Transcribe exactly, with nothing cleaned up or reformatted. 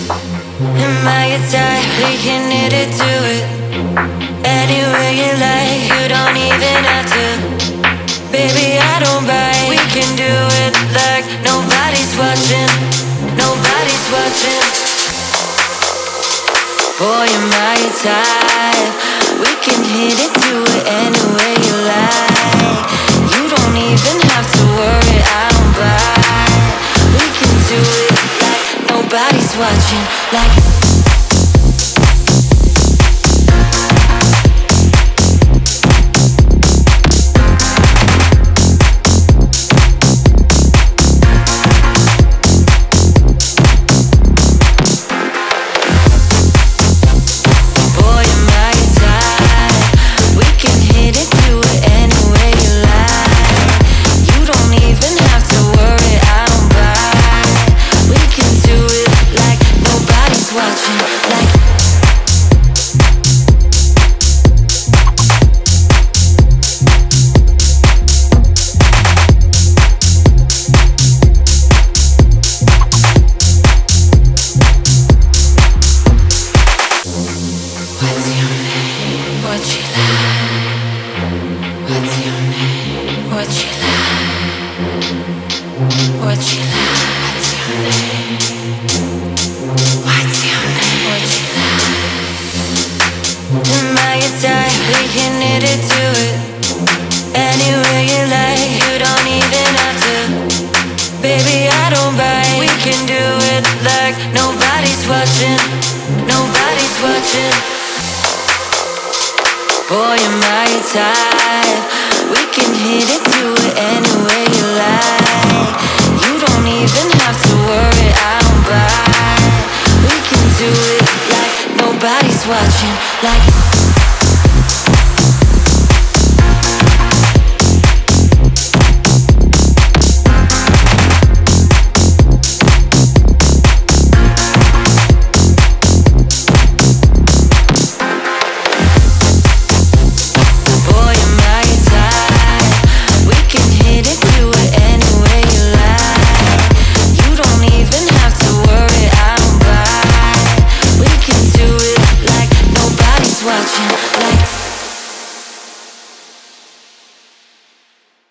Am I your type? We can hit it to it. Anywhere you like, you don't even have to. Baby, I don't bite. We can do it like nobody's watching. Nobody's watching. Boy, am I your type? We can hit it to it anywhere you like. You don't even have to worry, I don't bite. We can do it like nobody's watching. Like